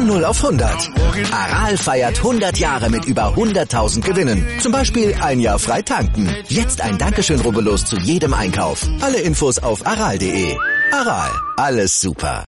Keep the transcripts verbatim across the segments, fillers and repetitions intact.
Von null auf hundert. Aral feiert hundert Jahre mit über hunderttausend Gewinnen. Zum Beispiel ein Jahr frei tanken. Jetzt ein Dankeschön, rubbellos zu jedem Einkauf. Alle Infos auf aral punkt de. Aral, alles super.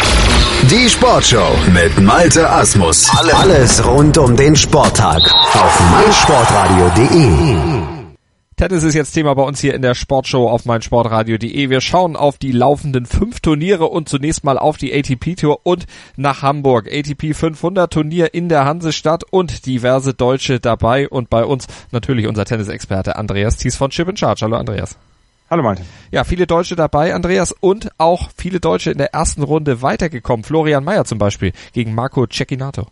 Die Sportshow mit Malte Asmus. Alles rund um den Sporttag auf meinsportradio punkt de. Tennis ist jetzt Thema bei uns hier in der Sportshow auf meinsportradio punkt de. Wir schauen auf die laufenden fünf Turniere und zunächst mal auf die A T P-Tour und nach Hamburg. A T P fünfhundert Turnier in der Hansestadt und diverse Deutsche dabei und bei uns natürlich unser Tennisexperte Andreas Thies von Chip in Charge. Hallo Andreas. Hallo Malte. Ja, viele Deutsche dabei, Andreas, und auch viele Deutsche in der ersten Runde weitergekommen. Florian Mayer zum Beispiel gegen Marco Cecchinato.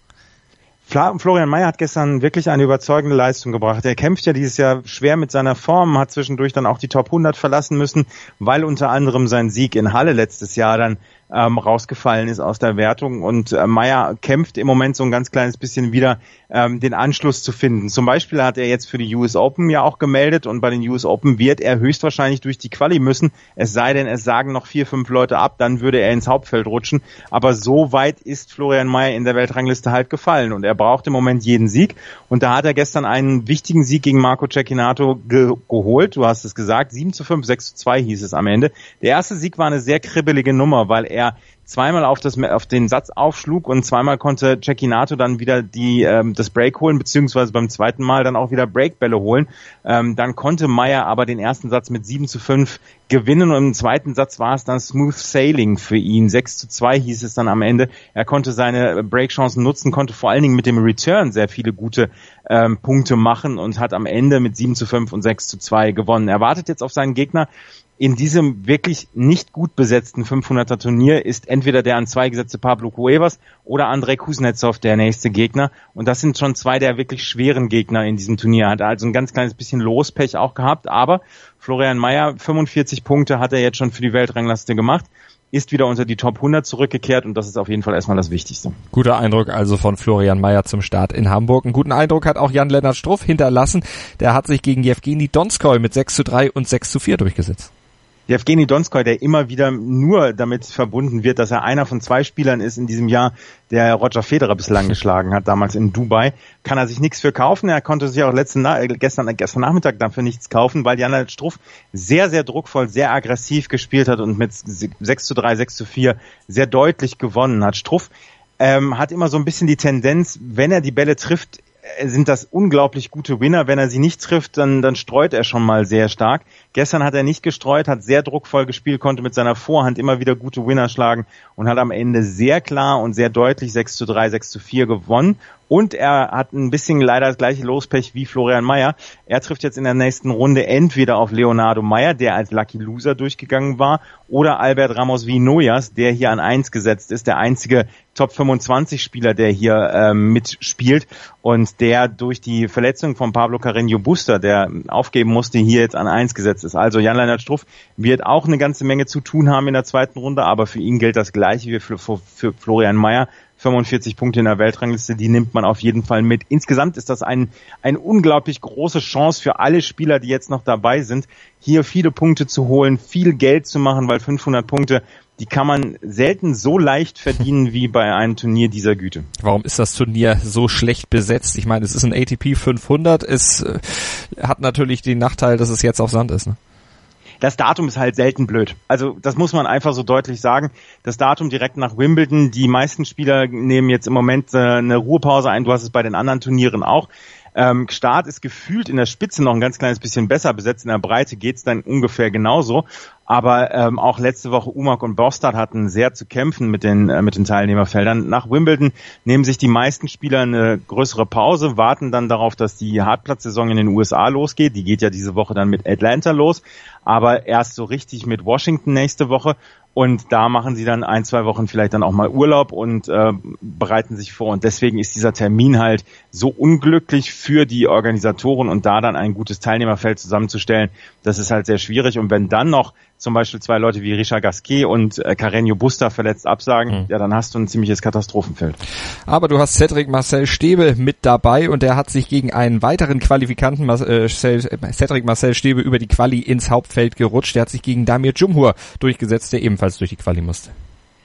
Florian Mayer hat gestern wirklich eine überzeugende Leistung gebracht. Er kämpft ja dieses Jahr schwer mit seiner Form, hat zwischendurch dann auch die Top hundert verlassen müssen, weil unter anderem sein Sieg in Halle letztes Jahr dann ähm, rausgefallen ist aus der Wertung. Und äh, Mayer kämpft im Moment so ein ganz kleines bisschen wieder, ähm, den Anschluss zu finden. Zum Beispiel hat er jetzt für die U S Open ja auch gemeldet und bei den U S Open wird er höchstwahrscheinlich durch die Quali müssen. Es sei denn, es sagen noch vier, fünf Leute ab, dann würde er ins Hauptfeld rutschen. Aber so weit ist Florian Mayer in der Weltrangliste halt gefallen und er braucht im Moment jeden Sieg. Und da hat er gestern einen wichtigen Sieg gegen Marco Cecchinato ge- geholt. Du hast es gesagt, sieben zu fünf, sechs zu zwei hieß es am Ende. Der erste Sieg war eine sehr kribbelige Nummer, weil er zweimal auf das auf den Satz aufschlug und zweimal konnte Cecchinato dann wieder die ähm, das Break holen, beziehungsweise beim zweiten Mal dann auch wieder Breakbälle holen. Ähm, dann konnte Mayer aber den ersten Satz mit sieben zu fünf gewinnen und im zweiten Satz war es dann Smooth Sailing für ihn. sechs zu zwei hieß es dann am Ende. Er konnte seine Breakchancen nutzen, konnte vor allen Dingen mit dem Return sehr viele gute ähm, Punkte machen und hat am Ende mit sieben zu fünf und sechs zu zwei gewonnen. Er wartet jetzt auf seinen Gegner. In diesem wirklich nicht gut besetzten fünfhunderter Turnier ist entweder der an zwei gesetzte Pablo Cuevas oder Andrei Kuznetsov der nächste Gegner. Und das sind schon zwei der wirklich schweren Gegner in diesem Turnier. Hat also ein ganz kleines bisschen Lospech auch gehabt. Aber Florian Mayer, fünfundvierzig Punkte hat er jetzt schon für die Weltrangliste gemacht, ist wieder unter die Top hundert zurückgekehrt und das ist auf jeden Fall erstmal das Wichtigste. Guter Eindruck also von Florian Mayer zum Start in Hamburg. Einen guten Eindruck hat auch Jan-Lennart Struff hinterlassen. Der hat sich gegen Jewgeni Donskoi mit sechs zu drei und sechs zu vier durchgesetzt. Jewgeni Donskoi, der immer wieder nur damit verbunden wird, dass er einer von zwei Spielern ist in diesem Jahr, der Roger Federer bislang geschlagen hat, damals in Dubai, kann er sich nichts für kaufen. Er konnte sich auch letzten Na- gestern, gestern Nachmittag dafür nichts kaufen, weil Jan-Lennart Struff sehr, sehr druckvoll, sehr aggressiv gespielt hat und mit sechs zu drei, sechs zu vier sehr deutlich gewonnen hat. Struff ähm, hat immer so ein bisschen die Tendenz, wenn er die Bälle trifft, sind das unglaublich gute Winner. Wenn er sie nicht trifft, dann, dann streut er schon mal sehr stark. Gestern hat er nicht gestreut, hat sehr druckvoll gespielt, konnte mit seiner Vorhand immer wieder gute Winner schlagen und hat am Ende sehr klar und sehr deutlich sechs zu drei, sechs zu vier gewonnen. Und er hat ein bisschen leider das gleiche Lospech wie Florian Mayer. Er trifft jetzt in der nächsten Runde entweder auf Leonardo Mayer, der als Lucky Loser durchgegangen war, oder Albert Ramos Vinoyas, der hier an eins gesetzt ist, der einzige Top fünfundzwanzig Spieler, der hier ähm, mitspielt und der durch die Verletzung von Pablo Carreño Busta, der aufgeben musste, hier jetzt an eins gesetzt ist. Also Jan-Lennart Struff wird auch eine ganze Menge zu tun haben in der zweiten Runde, aber für ihn gilt das Gleiche wie für, für, für Florian Mayer. fünfundvierzig Punkte in der Weltrangliste, die nimmt man auf jeden Fall mit. Insgesamt ist das ein, eine unglaublich große Chance für alle Spieler, die jetzt noch dabei sind, hier viele Punkte zu holen, viel Geld zu machen, weil fünfhundert Punkte, die kann man selten so leicht verdienen wie bei einem Turnier dieser Güte. Warum ist das Turnier so schlecht besetzt? Ich meine, es ist ein A T P fünfhundert, es äh, hat natürlich den Nachteil, dass es jetzt auf Sand ist, ne? Das Datum ist halt selten blöd. Also das muss man einfach so deutlich sagen. Das Datum direkt nach Wimbledon, die meisten Spieler nehmen jetzt im Moment äh, eine Ruhepause ein. Du hast es bei den anderen Turnieren auch. Ähm, Start ist gefühlt in der Spitze noch ein ganz kleines bisschen besser besetzt. In der Breite geht's dann ungefähr genauso. Aber ähm, auch letzte Woche Umak und Bostad hatten sehr zu kämpfen mit den äh, mit den Teilnehmerfeldern. Nach Wimbledon nehmen sich die meisten Spieler eine größere Pause, warten dann darauf, dass die Hartplatzsaison in den U S A losgeht. Die geht ja diese Woche dann mit Atlanta los, aber erst so richtig mit Washington nächste Woche. Und da machen sie dann ein, zwei Wochen vielleicht dann auch mal Urlaub und äh, bereiten sich vor. Und deswegen ist dieser Termin halt so unglücklich für die Organisatoren und da dann ein gutes Teilnehmerfeld zusammenzustellen, das ist halt sehr schwierig. Und wenn dann noch zum Beispiel zwei Leute wie Richard Gasquet und äh, Carreño Busta verletzt absagen, mhm. ja, dann hast du ein ziemliches Katastrophenfeld. Aber du hast Cedric Marcel Stebe mit dabei und der hat sich gegen einen weiteren Qualifikanten, Marcel, Cedric Marcel Stebe, über die Quali ins Hauptfeld gerutscht. Der hat sich gegen Damir Džumhur durchgesetzt, der ebenfalls durch die Quali musste.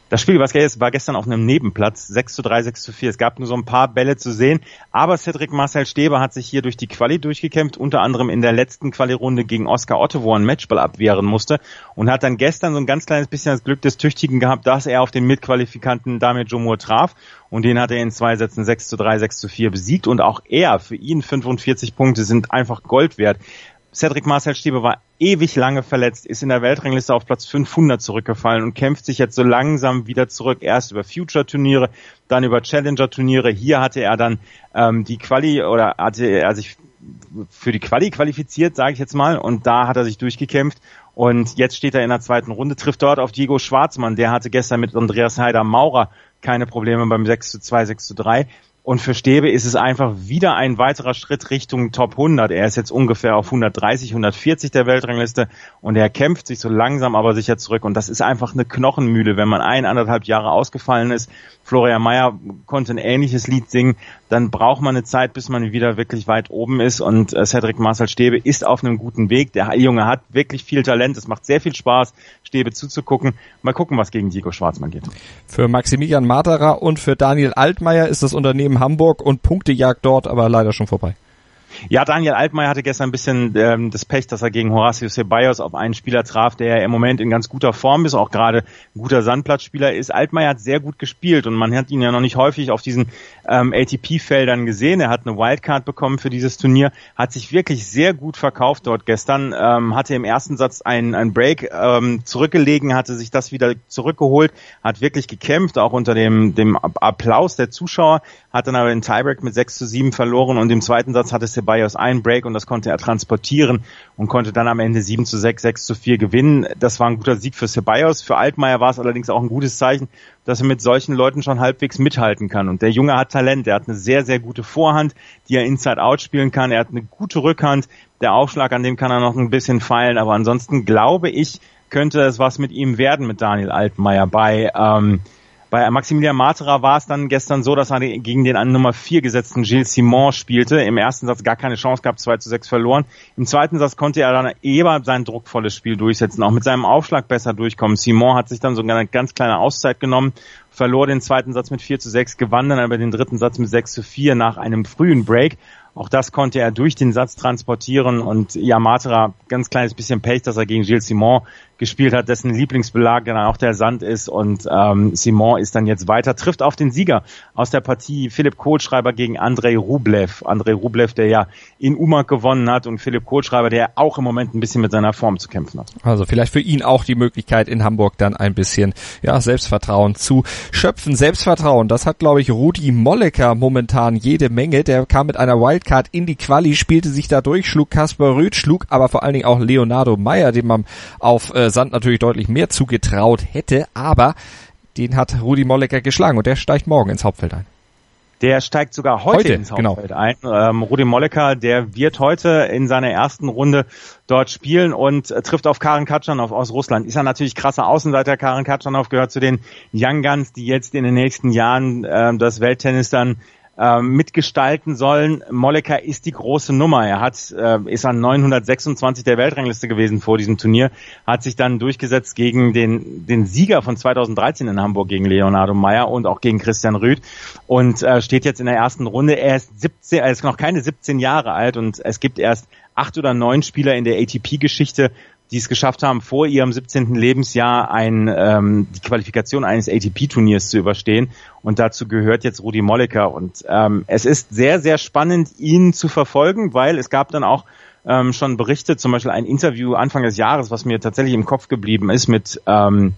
Das Spiel war gestern auf einem Nebenplatz, sechs zu drei, sechs zu vier. Es gab nur so ein paar Bälle zu sehen, aber Cedric Marcel Stebe hat sich hier durch die Quali durchgekämpft, unter anderem in der letzten Quali-Runde gegen Oskar Otte, wo er einen Matchball abwehren musste und hat dann gestern so ein ganz kleines bisschen das Glück des Tüchtigen gehabt, dass er auf den Mitqualifikanten Damir Džumhur traf und den hat er in zwei Sätzen sechs zu drei, sechs zu vier besiegt und auch er, für ihn fünfundvierzig Punkte sind einfach Gold wert. Cedric Marcel Stebe war ewig lange verletzt, ist in der Weltrangliste auf Platz fünfhundert zurückgefallen und kämpft sich jetzt so langsam wieder zurück. Erst über Future-Turniere, dann über Challenger-Turniere. Hier hatte er dann ähm, die Quali oder hatte er sich für die Quali qualifiziert, sage ich jetzt mal, und da hat er sich durchgekämpft. Und jetzt steht er in der zweiten Runde, trifft dort auf Diego Schwartzmann. Der hatte gestern mit Andreas Heider-Maurer keine Probleme beim sechs zu zwei, sechs zu drei. Und für Stebe ist es einfach wieder ein weiterer Schritt Richtung Top hundert. Er ist jetzt ungefähr auf hundertdreißig, hundertvierzig der Weltrangliste und er kämpft sich so langsam aber sicher zurück. Und das ist einfach eine Knochenmühle, wenn man ein, anderthalb Jahre ausgefallen ist. Florian Mayer konnte ein ähnliches Lied singen. Dann braucht man eine Zeit, bis man wieder wirklich weit oben ist. Und Cedric Marcel Stebe ist auf einem guten Weg. Der Junge hat wirklich viel Talent. Es macht sehr viel Spaß, Stebe zuzugucken. Mal gucken, was gegen Diego Schwartzmann geht. Für Maximilian Materer und für Daniel Altmaier ist das Unternehmen Hamburg und Punktejagd dort aber leider schon vorbei. Ja, Daniel Altmaier hatte gestern ein bisschen ähm, das Pech, dass er gegen Horacio Ceballos auf einen Spieler traf, der im Moment in ganz guter Form ist, auch gerade ein guter Sandplatzspieler ist. Altmaier hat sehr gut gespielt und man hat ihn ja noch nicht häufig auf diesen ähm, A T P-Feldern gesehen. Er hat eine Wildcard bekommen für dieses Turnier, hat sich wirklich sehr gut verkauft dort gestern, ähm, hatte im ersten Satz einen, einen Break ähm, zurückgelegen, hatte sich das wieder zurückgeholt, hat wirklich gekämpft, auch unter dem, dem Applaus der Zuschauer, hat dann aber den Tiebreak mit sechs zu sieben verloren und im zweiten Satz hatte Ceballos einen Break und das konnte er transportieren und konnte dann am Ende sieben zu sechs, sechs zu vier gewinnen. Das war ein guter Sieg für Ceballos. Für Altmaier war es allerdings auch ein gutes Zeichen, dass er mit solchen Leuten schon halbwegs mithalten kann. Und der Junge hat Talent. Er hat eine sehr, sehr gute Vorhand, die er Inside-Out spielen kann. Er hat eine gute Rückhand. Der Aufschlag, an dem kann er noch ein bisschen feilen. Aber ansonsten glaube ich, könnte es was mit ihm werden, mit Daniel Altmaier. Bei ähm, Bei Maximilian Materer war es dann gestern so, dass er gegen den an Nummer vier gesetzten Gilles Simon spielte. Im ersten Satz gar keine Chance gehabt, zwei zu sechs verloren. Im zweiten Satz konnte er dann eher sein druckvolles Spiel durchsetzen, auch mit seinem Aufschlag besser durchkommen. Simon hat sich dann sogar eine ganz kleine Auszeit genommen, verlor den zweiten Satz mit vier zu sechs, gewann dann aber den dritten Satz mit sechs zu vier nach einem frühen Break. Auch das konnte er durch den Satz transportieren und ja, Materer, ganz kleines bisschen Pech, dass er gegen Gilles Simon gespielt hat, dessen Lieblingsbelag dann auch der Sand ist und ähm, Simon ist dann jetzt weiter, trifft auf den Sieger aus der Partie Philipp Kohlschreiber gegen Andrei Rublev. Andrei Rublev, der ja in Umag gewonnen hat und Philipp Kohlschreiber, der auch im Moment ein bisschen mit seiner Form zu kämpfen hat. Also vielleicht für ihn auch die Möglichkeit in Hamburg dann ein bisschen ja Selbstvertrauen zu schöpfen. Selbstvertrauen, das hat glaube ich Rudi Molleker momentan jede Menge. Der kam mit einer Wildcard in die Quali, spielte sich da durch, schlug Kasper Rüth, schlug aber vor allen Dingen auch Leonardo Meyer, dem man auf äh, Sand natürlich deutlich mehr zugetraut hätte, aber den hat Rudi Molleker geschlagen und der steigt morgen ins Hauptfeld ein. Der steigt sogar heute, heute ins Hauptfeld genau. ein. Ähm, Rudi Molleker, der wird heute in seiner ersten Runde dort spielen und äh, trifft auf Karen Khachanov aus Russland. Ist ja natürlich krasser Außenseiter. Karen Khachanov gehört zu den Young Guns, die jetzt in den nächsten Jahren äh, das Welttennis dann mitgestalten sollen. Molleker ist die große Nummer. Er hat äh, ist an neunhundertsechsundzwanzig der Weltrangliste gewesen vor diesem Turnier, hat sich dann durchgesetzt gegen den den Sieger von zweitausenddreizehn in Hamburg, gegen Leonardo Meyer und auch gegen Christian Rüth und äh, steht jetzt in der ersten Runde. Er ist siebzehn, er ist noch keine siebzehn Jahre alt und es gibt erst acht oder neun Spieler in der A T P-Geschichte, die es geschafft haben, vor ihrem siebzehnten Lebensjahr ein, ähm, die Qualifikation eines A T P-Turniers zu überstehen. Und dazu gehört jetzt Rudi Molleker. Und ähm, es ist sehr, sehr spannend, ihn zu verfolgen, weil es gab dann auch ähm, schon Berichte, zum Beispiel ein Interview Anfang des Jahres, was mir tatsächlich im Kopf geblieben ist, mit, ähm,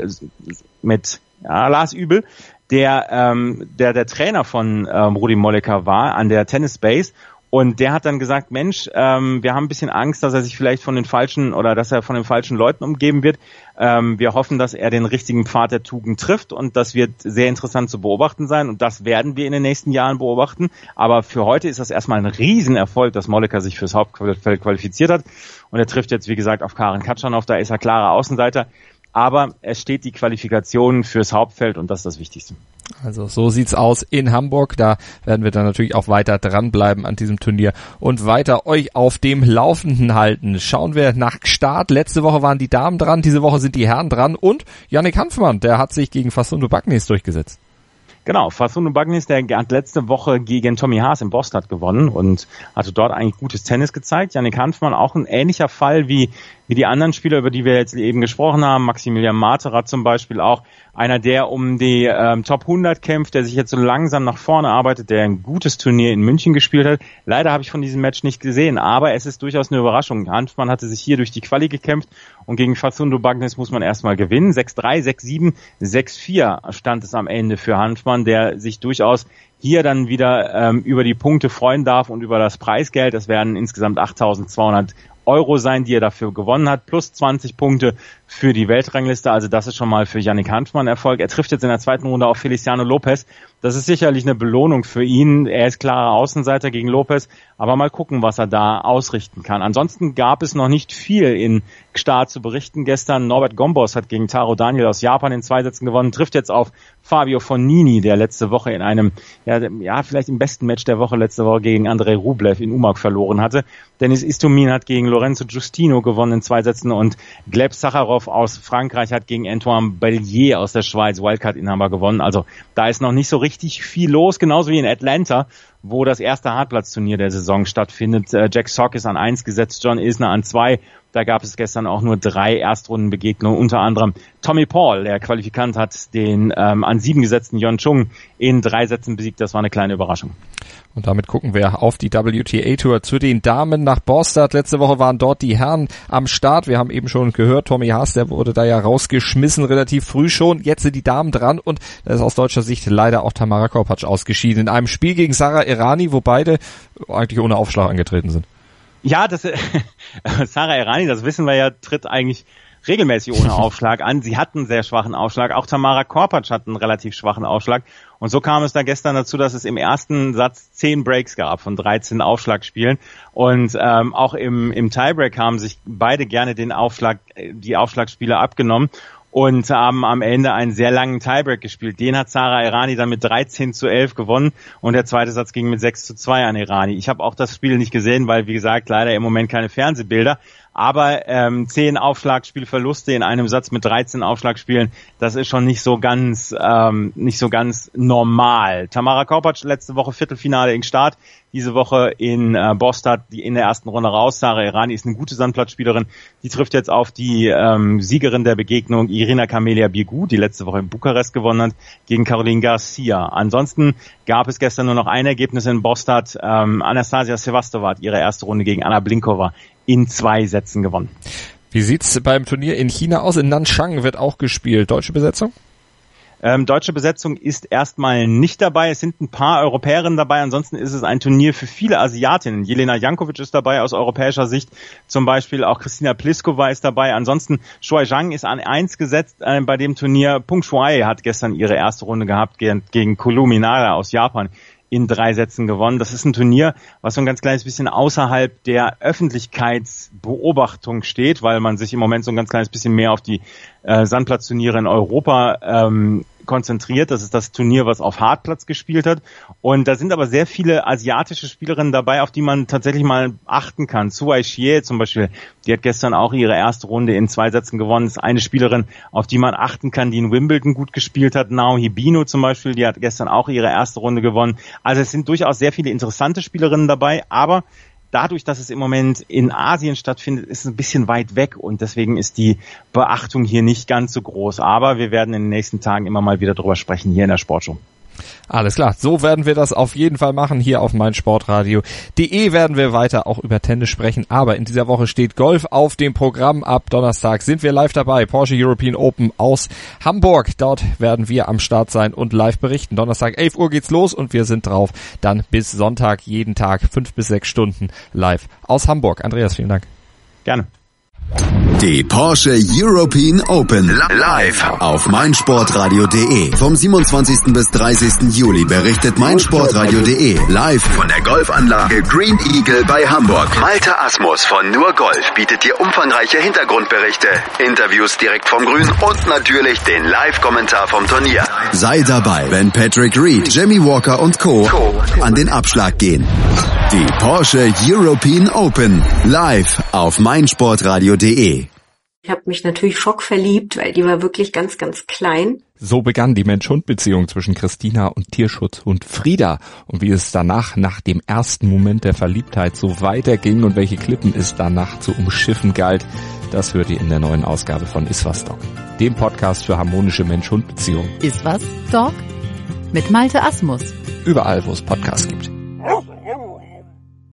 mit ja, Lars Übel, der, ähm, der der Trainer von ähm, Rudi Molleker war an der Tennis Base. Und der hat dann gesagt, Mensch, ähm, wir haben ein bisschen Angst, dass er sich vielleicht von den falschen oder dass er von den falschen Leuten umgeben wird. Ähm, wir hoffen, dass er den richtigen Pfad der Tugend trifft und das wird sehr interessant zu beobachten sein und das werden wir in den nächsten Jahren beobachten. Aber für heute ist das erstmal ein Riesenerfolg, dass Molleker sich fürs Hauptfeld qualifiziert hat und er trifft jetzt, wie gesagt, auf Karen Khachanov, da ist er klarer Außenseiter. Aber es steht die Qualifikation fürs Hauptfeld und das ist das Wichtigste. Also so sieht's aus in Hamburg. Da werden wir dann natürlich auch weiter dranbleiben an diesem Turnier und weiter euch auf dem Laufenden halten. Schauen wir nach Start. Letzte Woche waren die Damen dran, diese Woche sind die Herren dran und Yannick Hanfmann, der hat sich gegen Facundo Bagnis durchgesetzt. Genau, Facundo Bagnis, der hat letzte Woche gegen Tommy Haas in Boston gewonnen und hatte dort eigentlich gutes Tennis gezeigt. Yannick Hanfmann auch ein ähnlicher Fall wie wie die anderen Spieler, über die wir jetzt eben gesprochen haben. Maximilian Matera zum Beispiel auch einer, der um die ähm, Top hundert kämpft, der sich jetzt so langsam nach vorne arbeitet, der ein gutes Turnier in München gespielt hat. Leider habe ich von diesem Match nicht gesehen, aber es ist durchaus eine Überraschung. Hanfmann hatte sich hier durch die Quali gekämpft und gegen Facundo Bagnis muss man erstmal gewinnen. sechs drei, sechs sieben, sechs vier stand es am Ende für Hanfmann, der sich durchaus hier dann wieder ähm, über die Punkte freuen darf und über das Preisgeld. Das werden insgesamt achttausendzweihundert Euro sein, die er dafür gewonnen hat, plus zwanzig Punkte für die Weltrangliste. Also das ist schon mal für Yannick Hanfmann Erfolg. Er trifft jetzt in der zweiten Runde auf Feliciano Lopez. Das ist sicherlich eine Belohnung für ihn. Er ist klarer Außenseiter gegen Lopez, aber mal gucken, was er da ausrichten kann. Ansonsten gab es noch nicht viel in Gstaad zu berichten. Gestern Norbert Gombos hat gegen Taro Daniel aus Japan in zwei Sätzen gewonnen, trifft jetzt auf Fabio Fognini, der letzte Woche in einem, ja, ja vielleicht im besten Match der Woche letzte Woche gegen Andrei Rublev in Umag verloren hatte. Dennis Istomin hat gegen Lorenzo Giustino gewonnen in zwei Sätzen und Gleb Sacharov aus Frankreich hat gegen Antoine Bellier aus der Schweiz, Wildcard-Inhaber, gewonnen. Also da ist noch nicht so richtig viel los, genauso wie in Atlanta, wo das erste Hartplatzturnier der Saison stattfindet. Jack Sock ist an eins gesetzt, John Isner an zwei. Da gab es gestern auch nur drei Erstrundenbegegnungen, unter anderem Tommy Paul, der Qualifikant, hat den ähm, an sieben gesetzten Yon Chung in drei Sätzen besiegt. Das war eine kleine Überraschung. Und damit gucken wir auf die W T A Tour zu den Damen nach Båstad. Letzte Woche waren dort die Herren am Start. Wir haben eben schon gehört, Tommy Haas, der wurde da ja rausgeschmissen, relativ früh schon. Jetzt sind die Damen dran und da ist aus deutscher Sicht leider auch Tamara Korpatsch ausgeschieden in einem Spiel gegen Sara Errani, wo beide eigentlich ohne Aufschlag angetreten sind. Ja, das Sara Errani, das wissen wir ja, tritt eigentlich regelmäßig ohne Aufschlag an. Sie hat einen sehr schwachen Aufschlag. Auch Tamara Korpatsch hat einen relativ schwachen Aufschlag. Und so kam es da gestern dazu, dass es im ersten Satz zehn Breaks gab von dreizehn Aufschlagspielen. Und ähm, auch im, im Tiebreak haben sich beide gerne den Aufschlag, die Aufschlagspiele abgenommen und haben am Ende einen sehr langen Tiebreak gespielt. Den hat Sara Errani dann mit dreizehn zu elf gewonnen und der zweite Satz ging mit sechs zu zwei an Errani. Ich habe auch das Spiel nicht gesehen, weil, wie gesagt, leider im Moment keine Fernsehbilder. Aber ähm, zehn Aufschlagspielverluste in einem Satz mit dreizehn Aufschlagspielen, das ist schon nicht so ganz ähm, nicht so ganz normal. Tamara Korpatsch letzte Woche Viertelfinale in Start, diese Woche in äh, Båstad, die in der ersten Runde raus. Sara Errani ist eine gute Sandplatzspielerin. Die trifft jetzt auf die ähm, Siegerin der Begegnung, Irina Camelia Birgu, die letzte Woche in Bukarest gewonnen hat, gegen Caroline Garcia. Ansonsten gab es gestern nur noch ein Ergebnis in Båstad. Ähm, Anastasia Sevastova hat ihre erste Runde gegen Anna Blinkova in zwei Sätzen gewonnen. Wie sieht's beim Turnier in China aus? In Nanchang wird auch gespielt. Deutsche Besetzung? Ähm, deutsche Besetzung ist erstmal nicht dabei. Es sind ein paar Europäerinnen dabei. Ansonsten ist es ein Turnier für viele Asiatinnen. Jelena Jankovic ist dabei aus europäischer Sicht. Zum Beispiel auch Kristina Pliskova ist dabei. Ansonsten Shuai Zhang ist an eins gesetzt äh, bei dem Turnier. Peng Shuai hat gestern ihre erste Runde gehabt gegen, gegen Kulu Minara aus Japan. In drei Sätzen gewonnen. Das ist ein Turnier, was so ein ganz kleines bisschen außerhalb der Öffentlichkeitsbeobachtung steht, weil man sich im Moment so ein ganz kleines bisschen mehr auf die äh, Sandplatzturniere in Europa ähm, konzentriert. Das ist das Turnier, was auf Hartplatz gespielt hat. Und da sind aber sehr viele asiatische Spielerinnen dabei, auf die man tatsächlich mal achten kann. Suai Xie zum Beispiel, die hat gestern auch ihre erste Runde in zwei Sätzen gewonnen. Das ist eine Spielerin, auf die man achten kann, die in Wimbledon gut gespielt hat. Nao Hibino zum Beispiel, die hat gestern auch ihre erste Runde gewonnen. Also es sind durchaus sehr viele interessante Spielerinnen dabei, aber dadurch, dass es im Moment in Asien stattfindet, ist es ein bisschen weit weg und deswegen ist die Beachtung hier nicht ganz so groß. Aber wir werden in den nächsten Tagen immer mal wieder drüber sprechen hier in der Sportshow. Alles klar, so werden wir das auf jeden Fall machen. Hier auf meinsportradio punkt de werden wir weiter auch über Tennis sprechen. Aber in dieser Woche steht Golf auf dem Programm. Ab Donnerstag sind wir live dabei. Porsche European Open aus Hamburg. Dort werden wir am Start sein und live berichten. Donnerstag elf Uhr geht's los und wir sind drauf. Dann bis Sonntag jeden Tag fünf bis sechs Stunden live aus Hamburg. Andreas, vielen Dank. Gerne. Die Porsche European Open live auf meinsportradio punkt de. Vom siebenundzwanzigsten bis dreißigsten Juli berichtet meinsportradio punkt de live von der Golfanlage Green Eagle bei Hamburg. Malte Asmus von Nur Golf bietet dir umfangreiche Hintergrundberichte, Interviews direkt vom Grün und natürlich den Live-Kommentar vom Turnier. Sei dabei, wenn Patrick Reed, Jamie Walker und Co. an den Abschlag gehen. Die Porsche European Open live auf meinsportradio punkt de. Ich habe mich natürlich schockverliebt, weil die war wirklich ganz, ganz klein. So begann die Mensch-Hund-Beziehung zwischen Christina und Tierschutzhund Frieda. Und wie es danach, nach dem ersten Moment der Verliebtheit, so weiterging und welche Klippen es danach zu umschiffen galt, das hört ihr in der neuen Ausgabe von Iswas Dog, dem Podcast für harmonische Mensch-Hund-Beziehungen. Iswas Dog mit Malte Asmus. Überall, wo es Podcasts gibt.